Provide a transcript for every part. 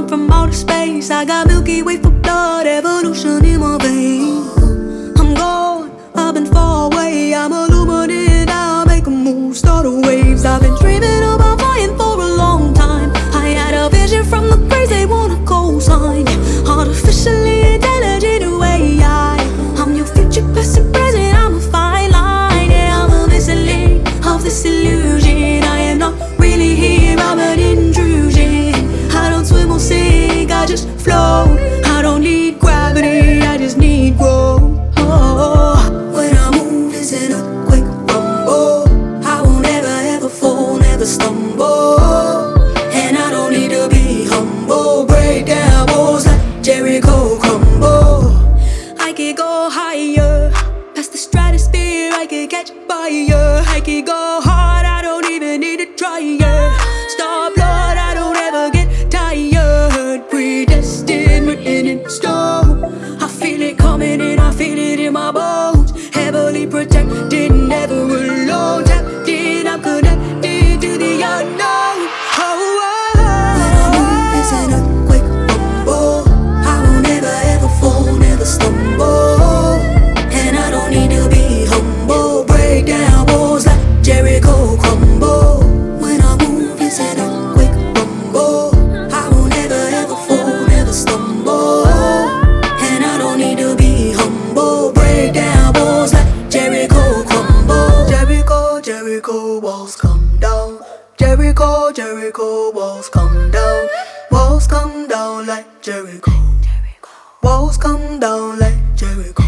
come from outer space. I got Milky Way for blood, evolution in my veins. I'm gone, I've been far away. I'm illuminated, I'll make a move, start the waves. I've been dreaming about flying for a long time. I had a vision from the grace, they want a cosign. Artificially intelligent way, I'm your future, past and present, I'm a fine line. Yeah, I'm a missile of this illusion. I am not really here, I'm an intrusion. I don't swim or sink, I just float. I don't need gravity, I just need growth. When I move, it's an earthquake rumble. I won't ever, ever fall, never stumble. And I don't need to be humble. Break down walls like Jericho crumble. I could go higher, past the stratosphere, I could catch fire. I could go hard, I don't even need to try. Star blood, I don't ever get tired. Predestined, written in stone. I feel it coming in, I feel it in my bones. Heavily protected, never alone. Tapped in, I'm connected to the unknown. When I move, it's an earthquake rumble. I won't ever, ever fall, never stumble. And I don't need to be humble. Break down walls like Jericho crumble. When I move, it's an earthquake rumble. I won't ever, ever fall, never stumble. And I don't need to be humble. Break down walls like Jericho crumble. Jericho, Jericho walls come down. Jericho, Jericho walls come down. Walls come down like Jericho. Walls come down like Jericho.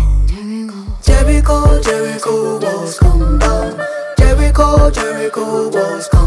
Jericho, Jericho walls come down. Jericho, Jericho walls come down.